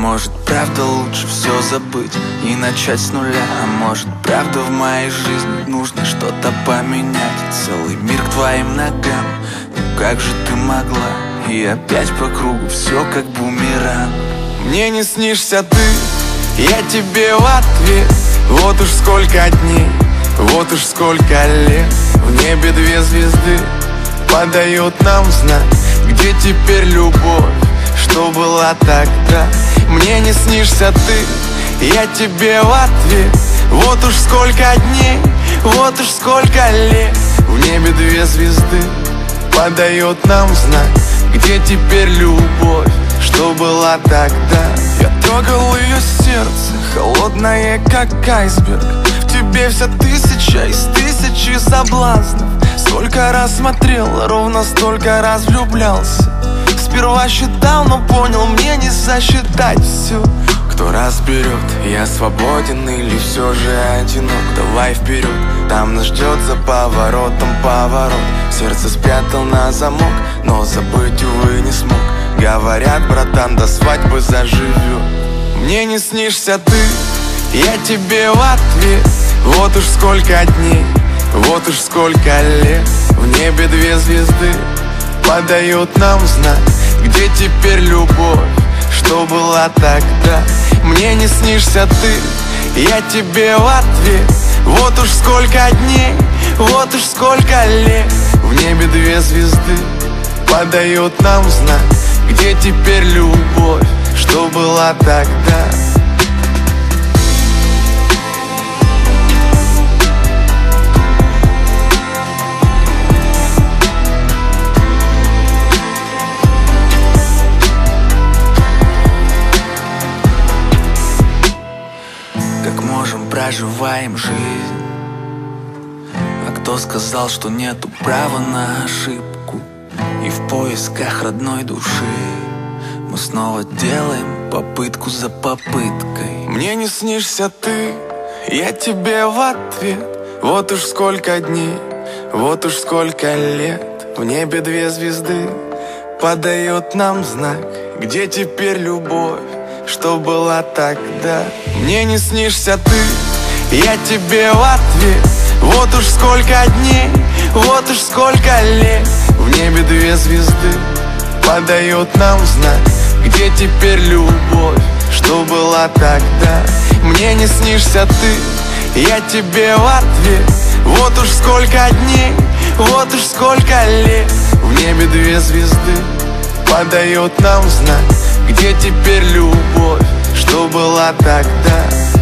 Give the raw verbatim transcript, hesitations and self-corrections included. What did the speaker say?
может, правда лучше все забыть и начать с нуля? А может, правда в моей жизни нужно что-то поменять? Целый мир к твоим ногам, ну как же ты могла? И опять по кругу все как бумеранг. Мне не снишься ты, я тебе в ответ. Вот уж сколько дней, вот уж сколько лет. В небе две звезды подают нам знак. Где теперь любовь, что была тогда? Мне не снишься ты, я тебе в ответ. Вот уж сколько дней, вот уж сколько лет. В небе две звезды подает нам знак. Где теперь любовь, что была тогда? Я трогал ее сердце, холодное как айсберг. В тебе вся тысяча из тысячи соблазнов. Сколько раз смотрел, ровно столько раз влюблялся. Сперва считал, но понял, мне не сосчитать все. Кто разберет, я свободен или все же одинок? Давай вперед, там нас ждет за поворотом поворот. Сердце спрятал на замок, но забыть, увы, не смог. Говорят, братан, до свадьбы заживет. Мне не снишься ты, я тебе в ответ. Вот уж сколько дней, вот уж сколько лет. В небе две звезды подают нам знак. Где теперь любовь, что была тогда? Мне не снишься ты, я тебе в ответ. Вот уж сколько дней, вот уж сколько лет. В небе две звезды подают нам знак. Где теперь любовь, что была тогда? Как можем, проживаем жизнь. А кто сказал, что нету права на ошибку? И в поисках родной души мы снова делаем попытку за попыткой. Мне не снишься ты, я тебе в ответ. Вот уж сколько дней, вот уж сколько лет. В небе две звезды подает нам знак. Где теперь любовь, что была тогда? Мне не снишься ты, я тебе в ответ. Вот уж сколько дней, вот уж сколько лет. В небе две звезды подает нам знак. Где теперь любовь, что была тогда? мне не снишься ты, я тебе в ответ. Вот уж сколько дней, вот уж сколько лет. В небе две звезды подает нам знак. Где теперь любовь, что была тогда?